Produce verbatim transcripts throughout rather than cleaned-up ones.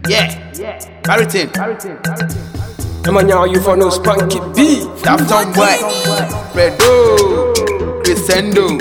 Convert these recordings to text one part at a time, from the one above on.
Yeah, Baritin. I'm a now you for no spunky B. Daft on Boy, Fredo, Crescendo.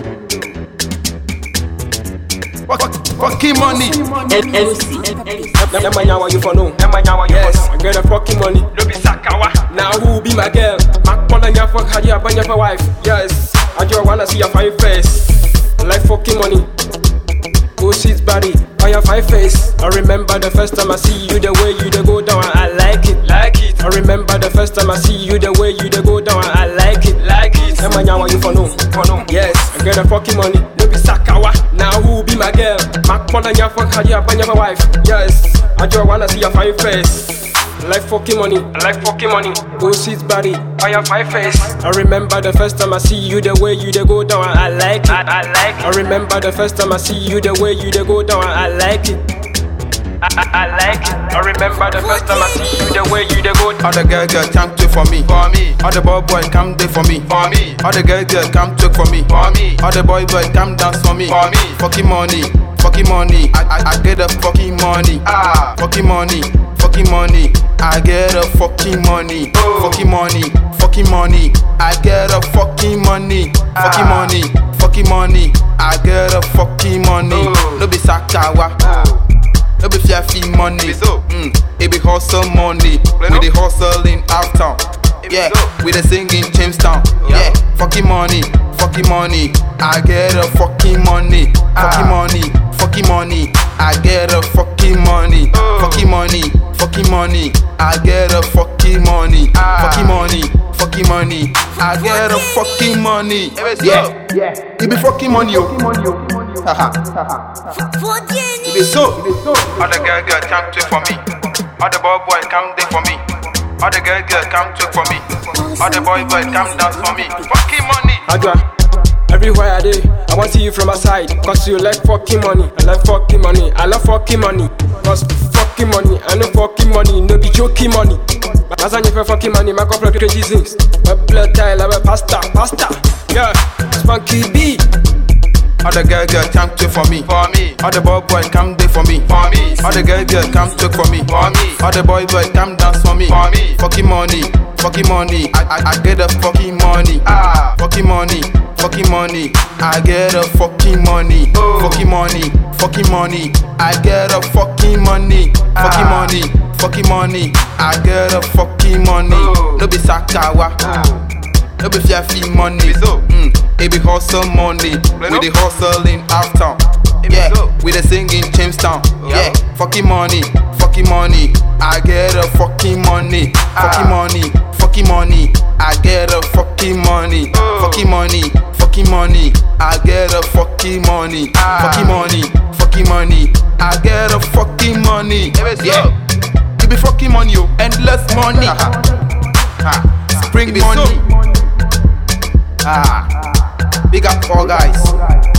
Fucking money. M C. I'm a now you for no. Yes, I get a fucking money. No be Sakawa. Now who be my girl? Mac Pona ya fuck had ya banya for wife. Yes, I just wanna see your fine face. Like fucking money. Go shit body on your fine face. I remember the first time I see you, the way you dey go down, I like it, like it. I remember the first time I see you, the way you dey go down, I like it, like it. Am I now you for no, for no? Yes, I get the fucking money. No be Sakawa. Now who be my girl? Mac Pona ya fuck had ya banya for wife. Yes, I just wanna see your fine face. Like fucking money, I like fucking money. go shit body. On your fine face. I remember the first time I see you, the way you dey go down, I like it. I, I like I it. remember the first time I see you, the way you dey go down, I like it. I, I, I like it. I remember the first time I see you, the way you dey go. All the girl girl come take for me, For me, all the boy boy come there for me, for me, all the girl girl come take for me, for me, all the boy boy come dance for me, for me. Fucking money, fucking money, I, I, I get the fucking money, Ah, fucking money, fucking money, I get a fucking money, Oh. fucking money, fucking money, I get a fucking money, fucking Ah. money, fucking money, I get a fucking money. Oh. No be Sakawa, oh, no be fiafi money, Be so. mm, it be hustle money, Play we no? the hustle in Uptown, It be yeah, so. we the sing in Jamestown, Yeah. yeah, fucking money, fucking money, I get a fucking money, fucking Ah. money, fucking money, I get a fucking money, Oh. fucking money, fucking money, I get a fucking money, Ah. fucking money, fucking money, I get a fucking money, It be so. yeah, it be fucking money, yo, haha, it be so, All the girl girl come take for me. All the boy boy come there for me. All the girl girl come take for me. All the boy boy come dance for me. Fucking money. Adwa, everywhere I dey, I want see you from my side. Cause you like fucking money, I like fucking money, I love fucking money. Cause fucking money, I know fucking money, no be joking money. As I for fucking money, my couple of crazy things. My blood tile, I'm a pasta, pasta. Yeah, spunky B. all the girl girl come take for me, For me, all the boy boy come there for me, for me, all the girl girl come take for me, for me, all the boy boy come dance for me, for me. fucking money, fucking money, I, I, I get a fucking money, Ah, fucking money, fucking money, I get a fucking money, Oh. fucking money, fucking money, I get a fucking money, fucking Ah. money, fucking money, I get a fucking money, Oh. no be Sakawa, oh, no be fiafi money, Be so. mm, it be hustle money, Play we no? the hustle in Uptown, It be yeah, so. we the sing in Jamestown, Yeah. yeah, fucking money, fucking money, I get a fucking money, fucking Ah. money, fucking money, I get a fucking money, Oh. fucking money, fucking money, I get a fucking money, Ah. fucking money, fucking money, I get a fucking money, It be so. yeah, it be fucking money, yo, endless money, ah, spring It be so. money, ah, big up all guys.